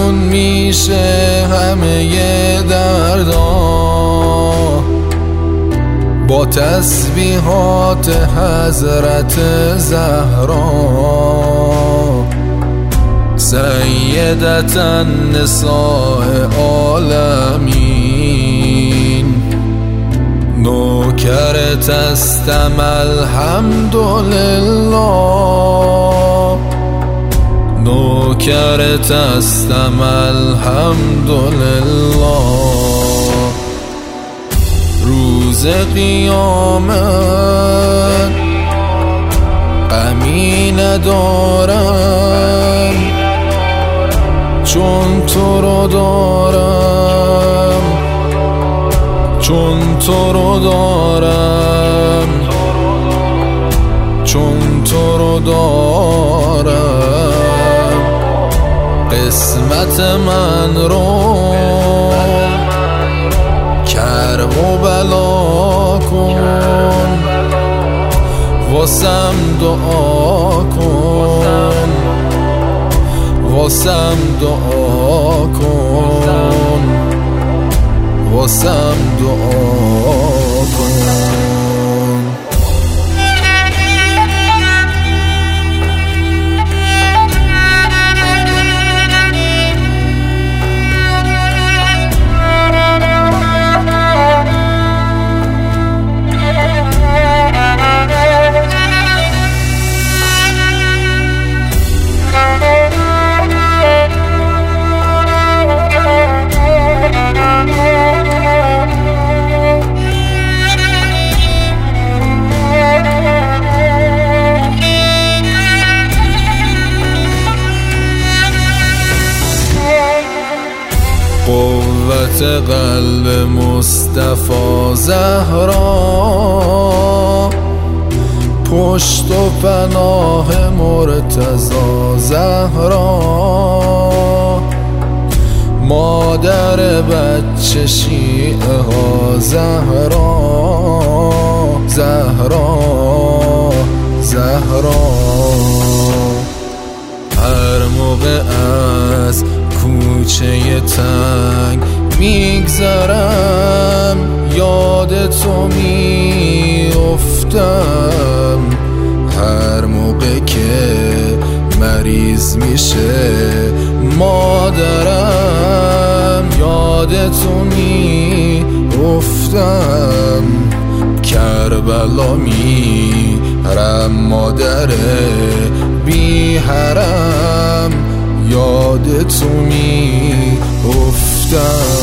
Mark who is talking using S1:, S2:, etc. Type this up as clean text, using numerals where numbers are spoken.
S1: تموم میشه همه دردا با تسبیحات حضرت زهرا. سیدة النساء عالمین نوکرت استم الحمدلله، نوکرت استم الحمدلله. روز قیامت غمی ندارم چون تو رو دارم، چون تو رو دارم، چون تو رو دارم. قسمت من رو کرب و بلا کن، واسم دعا کن، واسم دعا کن، واسم دعا کن. قوت قلب مصطفی زهرا، پشت و پناه مرتضی زهرا. مادر بچه شیعه ها زهرا، زهرا، زهرا. هر موقع از کوچه تنگ میگذرم یاد تو میافتم. هر موقع که مریض میشه مادرم یاد تو میافتم. کربلا میرم مادر بی حرم یاد تو میافتم.